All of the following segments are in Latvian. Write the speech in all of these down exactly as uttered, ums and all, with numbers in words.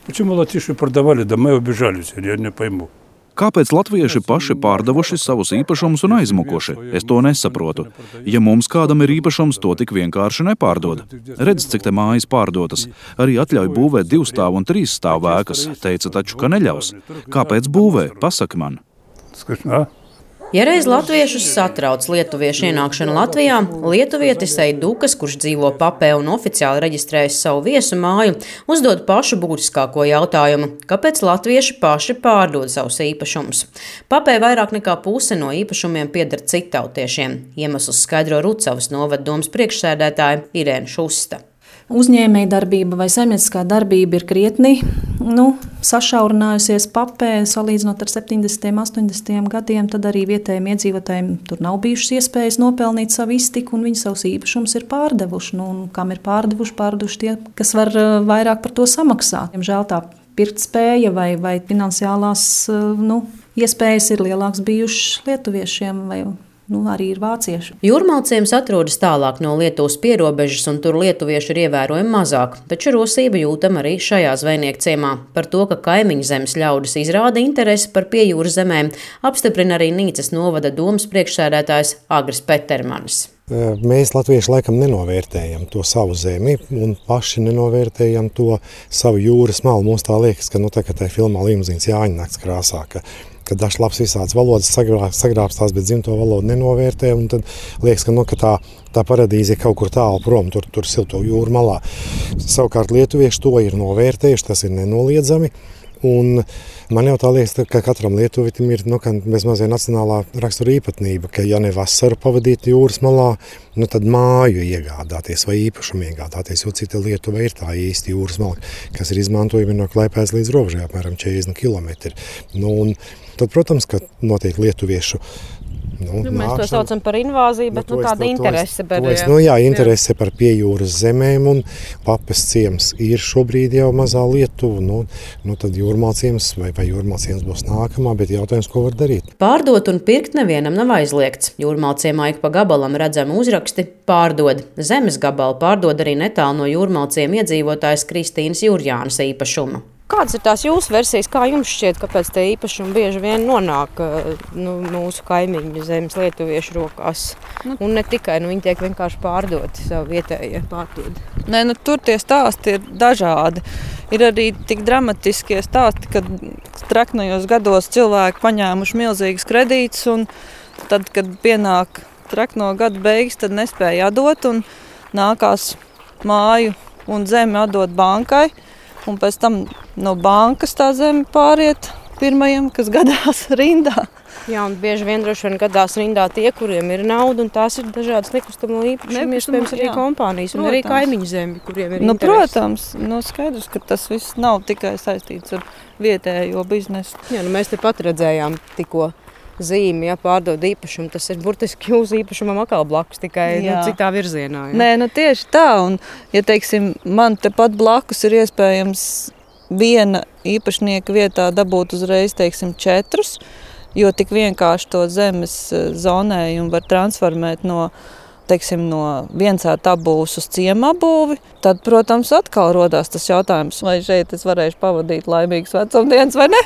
Почему латыши продавали дома и убежали? Я не пойму. Kāpēc latvieši paši pārdevuši savus īpašumus un aizmukuši? Es to nesaprotu. Ja mums kādam ir īpašums, to tik vienkārši nepārdod. Redz, cik te mājas pārdotas. Arī atļauj būvēt divstāvu un trīsstāvu ēkas. Teica taču, ka neļaus. Kāpēc būvē? Pasaki man. Ja reiz latviešus satrauc lietuviešu ienākšana Latvijā, lietuvietis Eidukas, kurš dzīvo Papē un oficiāli reģistrējis savu viesu māju, uzdod pašu būtiskāko jautājumu – kāpēc latvieši paši pārdod savus īpašumus? Papē vairāk nekā puse no īpašumiem pieder citautiešiem. Iemeslus skaidro Rucavas novada domes priekšsēdētāja Irēna Šusta. Uzņēmēja darbība vai saimnieciskā darbība ir krietni nu, sašaurinājusies Papē, salīdzinot ar septiņdesmitiem, astoņdesmitiem gadiem, tad arī vietējiem iedzīvotājiem tur nav bijušas iespējas nopelnīt savu iztiku, un viņi savus īpašumus ir pārdevuši. Nu, un kam ir pārdevuši, pārdevuši tie, kas var vairāk par to samaksāt. Diemžēl tā pirktspēja vai, vai finansiālās nu, iespējas ir lielāks bijušas lietuviešiem vai Nu, arī ir vācieši. Jūrmalciems atrodas tālāk no Lietuvas pierobežas, un tur lietuvieši ir ievērojami mazāk, taču rosība jūtam arī šajā zvejnieku ciemā. Par to, ka kaimiņu zemes ļaudis izrāda interesi par piejūras zemēm, apstiprina arī Nīcas novada domes priekšsēdētājs Agris Petermanis. Mēs latvieši laikam nenovērtējam to savu zemi un paši nenovērtējam to savu jūras malu. Mums tā liekas, ka nu, tā, ka tā filmā Limuzīnas Jāņa nakts krāsā, ka ka dažs labs visādas valodas sagrābstās, bet dzimto valodu nenovērtē, un tad liekas, ka, nu, ka tā, tā paradīze ir kaut kur tālu prom, tur, tur silto jūru malā. Savukārt lietuvieši to ir novērtējuši, tas ir nenoliedzami, un man jau tā liekas, ka katram lietuvitim ir nu, bezmazie nacionālā rakstura īpatnība, ka ja ne vasaru pavadīt jūras malā, nu, tad māju iegādāties vai īpašumu iegādāties, jo cita Lietuva ir tā īsti jūras mala, kas ir izmantojama no Klaipēdas līdz robežai, apmēram četrdesmit kilometri. Nu, un tad, protams, ka notiek lietuviešu Nu, nu, mēs to saucam par invāziju, bet nu, nu, tāda to, interese par... To es, nu, jā, interese jā. par piejūras zemēm, un Papes ciems ir šobrīd jau mazā Lietuva. Nu, nu, tad Jūrmalciems vai, vai Jūrmalciems būs nākamā, bet jautājums, ko var darīt. Pārdot un pirkt nevienam nav aizliegts. Jūrmalciemā ik pa gabalam redzam uzraksti pārdod. Zemes gabalu pārdod arī netālu no Jūrmalciem iedzīvotājs Kristīnas Jurjānas īpašuma. Kādas ir tās jūsu versijas, kā jums šķiet, kāpēc tie īpašumi bieži vien nonāk nu, mūsu kaimiņu zemes lietuviešu rokās? Nu, un ne tikai, nu, viņi tiek vienkārši pārdoti, savu vietējie pārdodi. Nē, nu, tur tie stāsti ir dažādi. Ir arī tik dramatiskie stāsti, kad traknajos gados cilvēki paņēmuši milzīgas kredītus, un tad, kad pienāk trakno gadu beigas, tad nespēja atdot, un nākās māju un zemi atdot bankai. Un pēc tam no bankas tā zeme pāriet pirmajam, kas gadās rindā. Jā, un bieži vien droši vien gadās rindā tie, kuriem ir nauda, un tās ir dažādas nekustamo īpašumu, iespējams arī jā. kompānijas, un protams. arī kaimiņu zemi, kuriem ir nu, interesi. Protams, nu, skaidrs, ka tas viss nav tikai saistīts ar vietējo biznesu. Jā, nu, mēs te pat redzējām tikko zīmi, ja pārdod īpašumu, tas ir burtiski jūsu īpašumam atkal blakus, tikai nu, citā virzienā. Ja? Nē, nu tieši tā, un, ja teiksim, man tepat blakus ir iespējams viena īpašnieka vietā dabūt uzreiz, teiksim, četrus, jo tik vienkārši to zemes zonējumu var transformēt no, teiksim, no viensēta apbūves uz ciema apbūvi, tad, protams, atkal rodās tas jautājums, vai šeit es varēšu pavadīt laimīgas vecumdienas vai ne?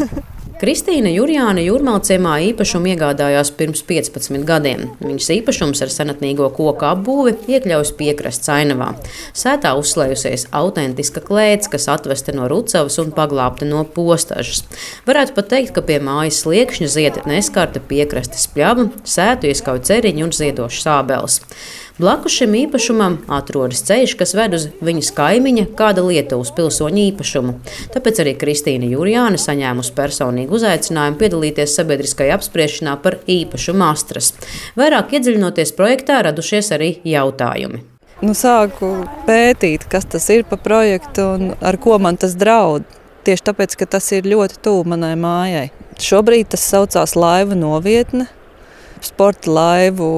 Kristīna Jurjāna Jūrmalciemā īpašumu iegādājās pirms piecpadsmit gadiem. Viņas īpašums ar senatnīgo koku apbūvi iekļaujas piekrasts ainavā. Sētā uzslējusies autentiska klēts, kas atvesta no Rucavas un paglābta no postažas. Varētu pat teikt, ka pie mājas sliekšņa zied neskarta piekrastes pļava, sētu ieskauj ceriņu un ziedošas ābeles. Blakus šim īpašumam atrodas ceļš, kas ved uz viņas kaimiņa kāda Lietuvas pilsoņa īpašumu. Tāpēc arī Kristīna Jurjāna saņēmusi personīgu uzaicinājumu piedalīties sabiedriskajā apspriešanā par īpašumu astras. Vairāk iedziļinoties projektā radušies arī jautājumi. Nu, sāku pētīt, kas tas ir pa projektu un ar ko man tas draud. Tieši tāpēc, ka tas ir ļoti tuvu manai mājai. Šobrīd tas saucās laivu novietne, sporta laivu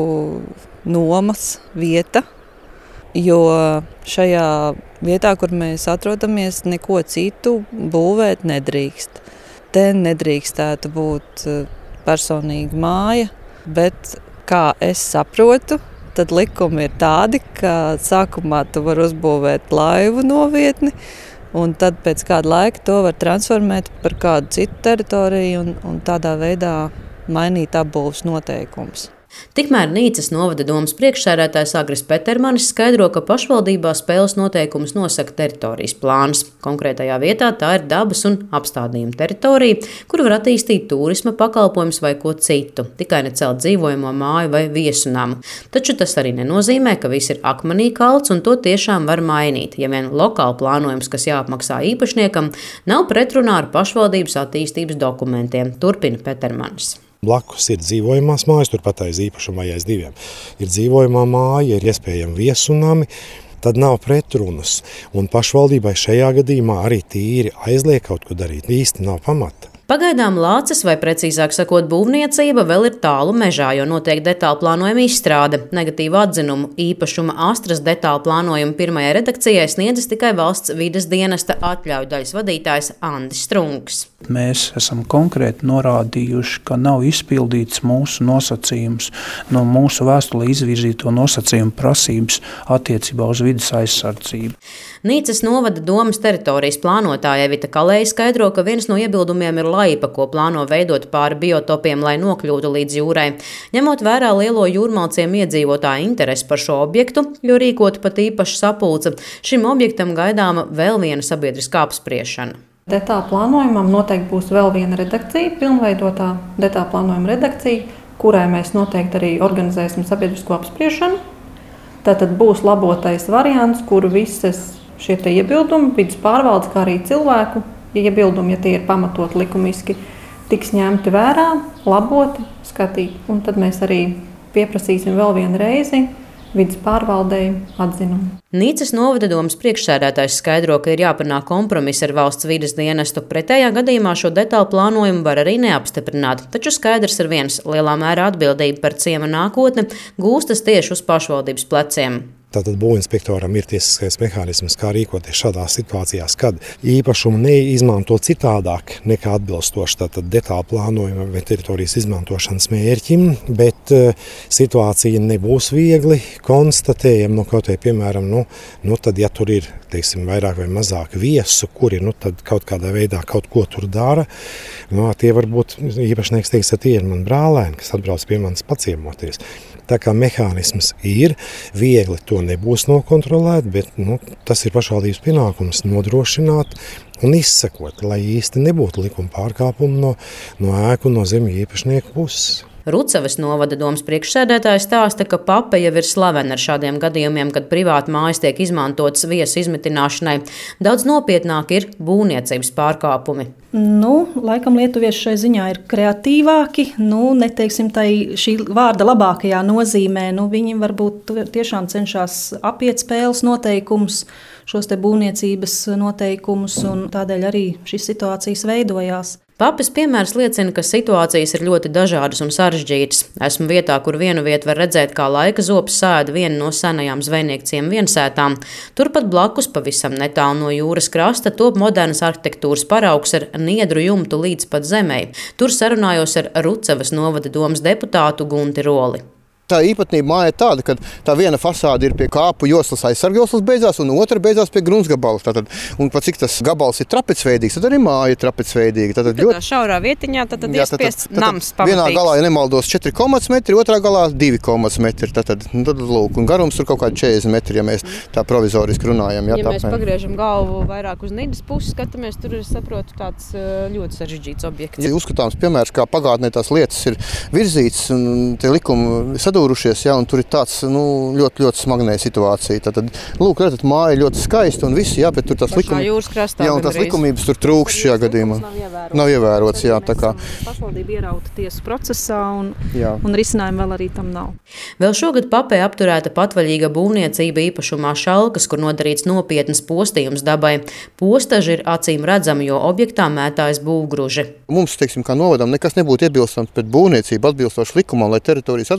nomas vieta, jo šajā vietā, kur mēs atrodamies, neko citu būvēt nedrīkst. Te nedrīkstētu būt personīga māja, bet, kā es saprotu, tad likumi ir tādi, ka sākumā tu var uzbūvēt laivu novietni, un tad pēc kāda laika to var transformēt par kādu citu teritoriju un, un tādā veidā mainīt apbūves noteikumus. Tikmēr Nīcas novada domas priekšsēdētājs Agris Petermanis skaidro, ka pašvaldībā spēles noteikumus nosaka teritorijas plāns. Konkrētajā vietā tā ir dabas un apstādījuma teritorija, kur var attīstīt turisma pakalpojumus vai ko citu, tikai necelt dzīvojamo māju vai viesunamu. Taču tas arī nenozīmē, ka viss ir akmenī kalts un to tiešām var mainīt, ja vien lokāli plānojums, kas jāapmaksā īpašniekam, nav pretrunā ar pašvaldības attīstības dokumentiem, turpina Petermanis. Blakus ir dzīvojamās mājas, turpat aiz īpašuma vai aiz diviem. Ir dzīvojamā māja, ir iespējami viesunami, tad nav pretrunas. Un pašvaldībai šajā gadījumā arī tīri aizliek kaut ko darīt. Īsti nav pamata. Pagaidām lāces, vai precīzāk sakot būvniecība, vēl ir tālu mežā, jo notiek detāla plānojuma izstrāde. Negatīvu atzinumu īpašuma Astras detāla plānojuma pirmajai redakcijai sniedzis tikai valsts vides dienesta atļauju daļas vadītājs Andis Strunks. Mēs esam konkrēti norādījuši, ka nav izpildīts mūsu nosacījums no mūsu vēstulē izvirzīto nosacījumu prasības attiecībā uz vides aizsardzību. Nīcas novada domas teritorijas plānotāja Evita Kalēja skaidro, ka viens no iebildumiem ir laipa, ko plāno veidot pāri biotopiem, lai nokļūtu līdz jūrai. Ņemot vērā lielo jūrmalciem iedzīvotāju interesi par šo objektu, jo rīkot pat īpaši sapulce, šim objektam gaidāma vēl viena sabiedriskā apspriešana. Detāla plānojumam noteikti būs vēl viena redakcija, pilnveidotā detāla plānojuma redakcija, kurai mēs noteikti arī organizēsim sabiedrisko apspriešanu. Tātad būs labotais variants, kuru visas šie te iebildumi, vidas pārvaldes, kā arī cilvēku iebildumi, ja tie ir pamatot likumiski, tiks ņemti vērā, laboti, skatīt. Un tad mēs arī pieprasīsim vēl vienu reizi vidas pārvaldei atzinumu. Nīcas novada domas priekšsēdētājs skaidro, ka ir jāpanāk kompromiss ar valsts vides dienestu. Pretējā gadījumā šo detālu plānojumu var arī neapstiprināt, taču skaidrs ir viens - lielā mērā atbildība par ciema nākotni gūstas tieši uz pašvaldības pleciem. Tātad būvinspektoram ir tiesiskais mehānisms, kā rīkoties šādās situācijās, kad īpašumu neizmanto citādāk nekā atbilstoši tātad detāla plānojuma vai teritorijas izmantošanas mērķim, bet uh, situācija nebūs viegli konstatējama, nu, kaut vai, piemēram, nu, nu, tad, ja tur ir, teiksim, vairāk vai mazāk viesu, kuri, nu, tad kaut kādā veidā kaut ko tur dara, nu, tie varbūt īpašnieks teiks, ka tie ir man brālēni, kas atbrauc pie manis paciemoties. Tā kā mehānisms ir, viegli to nebūs nokontrolēt, bet nu, tas ir pašvaldības pienākums nodrošināt un izsekot, lai īsti nebūtu likuma pārkāpumu no, no ēku un no zemju īpašnieku puses. Rucavas novada domas priekšsēdētājs stāsta, ka Pape jau ir slavena ar šādiem gadījumiem, kad privāti mājas tiek izmantotas viesu izmitināšanai. Daudz nopietnāk ir būvniecības pārkāpumi. Nu, laikam lietuvieši šai ziņā ir kreatīvāki, nu, neteiksim tai šī vārda labākajā nozīmē. Nu, viņi varbūt tiešām cenšas apiet spēles noteikumus, šos te būvniecības noteikumus, un tādēļ arī šīs situācijas veidojās. Papes piemērs liecina, ka situācijas ir ļoti dažādas un sarežģītas. Esmu vietā, kur vienu vietu var redzēt, kā laika zops sēda viena no senajām zvejniekciem viensētām. Turpat blakus, pavisam netālu no jūras krasta, top modernas arhitektūras paraugs ar niedru jumtu līdz pat zemei. Tur sarunājos ar Rucavas novada domas deputātu Gunti Roli. Tā īpatnība māja ir tāda, ka tā viena fasāde ir pie kāpu joslas aizsargjoslas beidzās, un otra beidzās pie gruntsgabalas. Tātad, un pat cik tas gabals ir trapecveidīgs, tad arī māja ir trapecveidīga. Tātad tad ļoti šaurā vietiņā tad, tad iespiests nams pamatīgs. Vienā galā, ja nemaldos, četri metri, otrā galā divi metri. Tātad, tad, lūk, un garums tur kaut kādi četrdesmit metri, ja mēs tā provizoriski runājam. Jā, ja tā, mēs pagriežam galvu vairāk uz Nidas puses, skatāmies, tur ir, saprotu, tāds ļoti sarežģīts objekts. Ja uzskatāms piemērs, kā pagātnē tās lietas ir virzītas un tie likumi sadūrušies, jā, un tur ir tāds nu, ļoti, ļoti smagnēja situācija. Tad, lūk, redzat, māja ļoti skaista un viss, jā, bet tur tās, likumi, jā, un tās likumības tur trūks šajā gadījumā. Nav ievērots. Nav ievērots, jā, tā kā. Pašvaldība ierauta tiesu procesā un, un risinājumu vēl arī tam nav. Vēl šogad Papē apturēta patvaļīga būvniecība īpašumā Šalkas, kur nodarīts nopietnas postījums dabai. Postaži ir acīm redzami, jo objektā mētājas būvgruži. Mums, teiksim, kā novadam, nekas nebūtu iebilstams pret būvniecību atbilstoši likumam, lai teritorijas atbalsta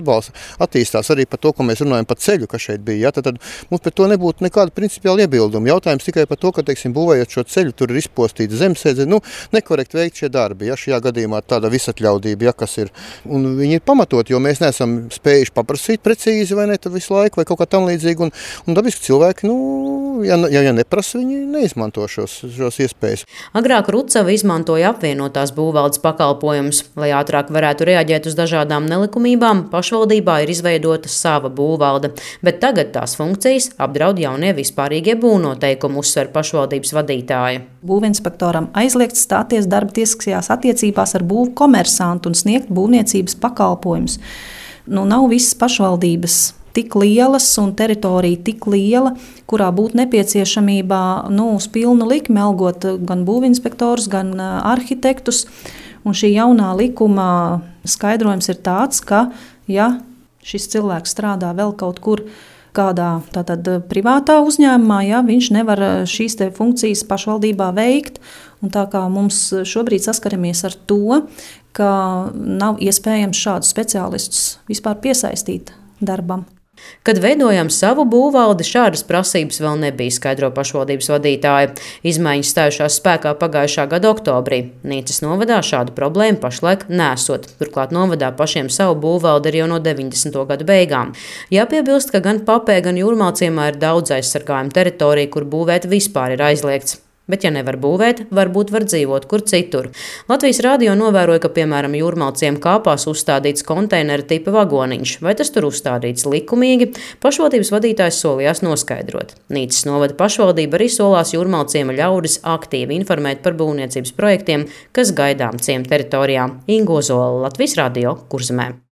attīstās arī par to, ko mēs runājam par ceļu, kas šeit bija. Ja? Tad, tad mums par to nebūtu nekāda principiāla iebilduma. Jautājums tikai par to, ka, teiksim, būvējot šo ceļu, tur ir izpostīta zemesēdze, nu, nekorekti veikt šie darbi. Ja? Šajā gadījumā tāda visatļaudība, ja, kas ir. Un viņi ir pamatot, jo mēs neesam spējuši paprasīt precīzi vai ne, tad visu laiku vai kaut kā tam līdzīgi. Un, un dabiski cilvēki, nu, ja, ja, ja neprasa, viņi neizmanto šos, šos iespējas. Agrāk Rucava izmantoja apvienotās būvvaldes pakalpojumus. Lai ātrāk varētu reaģēt uz dažādām nelikumībām, pašvaldībā ir izveidota sava būvvalde, bet tagad tās funkcijas apdraud jaunie vispārīgie būvnoteikumi, uzsver pašvaldības vadītāja. Būvinspektoram aizliegts stāties darba tiesiskajās attiecībās ar būvu komersantu un sniegt būvniecības pakalpojumus. Nu, nav visas pašvaldības tik lielas un teritorija tik liela, kurā būtu nepieciešamība nu, uz pilnu likmi algot gan būvinspektorus, gan arhitektus. Un šī jaunā likuma skaidrojums ir tāds, ka, ja šis cilvēks strādā vēl kaut kur kādā tātad privātā uzņēmumā, ja, viņš nevar šīs te funkcijas pašvaldībā veikt. Un tā kā mums šobrīd saskaramies ar to, ka nav iespējams šādus speciālistus vispār piesaistīt darbam. Kad veidojam savu būvvaldi, šādas prasības vēl nebija, skaidro pašvaldības vadītāja. Izmaiņas stājušās spēkā pagājušā gada oktobrī. Nīcas novadā šādu problēmu pašlaik nesot. Turklāt novadā pašiem savu būvvaldi ir jau no deviņdesmito gadu beigām. Jāpiebilst, ka gan Papē, gan Jūrmalciemā ir daudz aizsargājumu teritoriju, kur būvēt vispār ir aizliegts. Bet, ja nevar būvēt, varbūt var dzīvot kur citur. Latvijas radio novēroja, ka, piemēram, Jūrmalciema kāpās uzstādīts konteineru tipa vagoniņš. Vai tas tur uzstādīts likumīgi? Pašvaldības vadītājs solījās noskaidrot. Nīcas novada pašvaldība arī solās Jūrmalciema ļaudis aktīvi informēt par būvniecības projektiem, kas gaidām ciema teritorijā. Ingo Zola, Latvijas radio, Kurzemē.